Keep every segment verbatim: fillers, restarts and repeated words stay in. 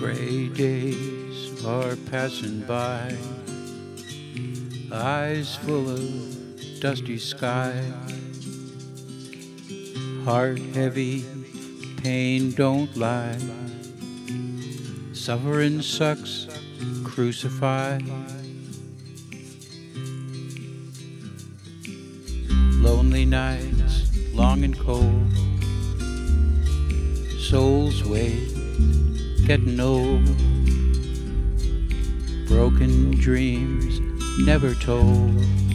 Gray days are passing by, eyes full of dusty sky, heart heavy, pain don't lie, suffering sucks, crucified. Lonely nights, long and cold, souls wait, getting old, broken dreams never told,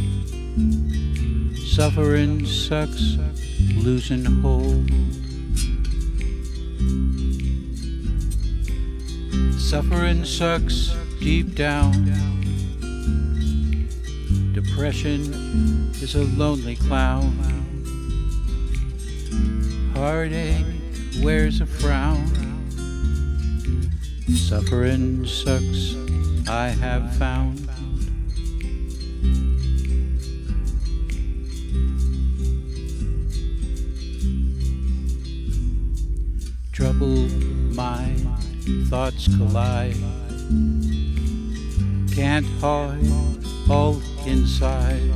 suffering sucks, losing hold. Suffering sucks deep down, depression is a lonely clown, heartache wears a frown. Suffering sucks, I have found. Troubled mind, thoughts collide, can't hide all inside.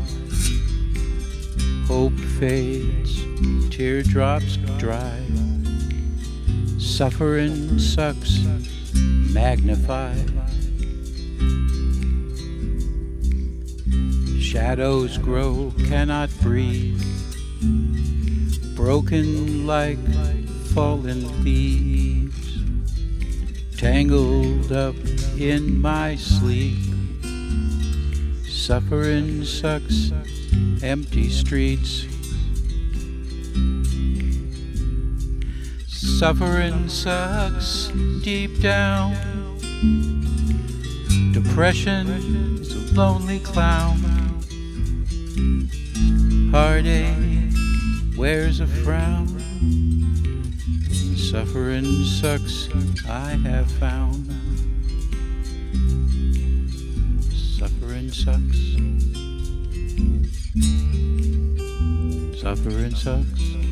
Hope fades, teardrops dry, suffering sucks, magnified. Shadows grow, cannot breathe, broken like fallen leaves, tangled up in my sleep. Suffering sucks, empty streets. Suffering sucks deep down, depression's a lonely clown, heartache wears a frown. Suffering sucks, I have found. Suffering sucks. Suffering sucks.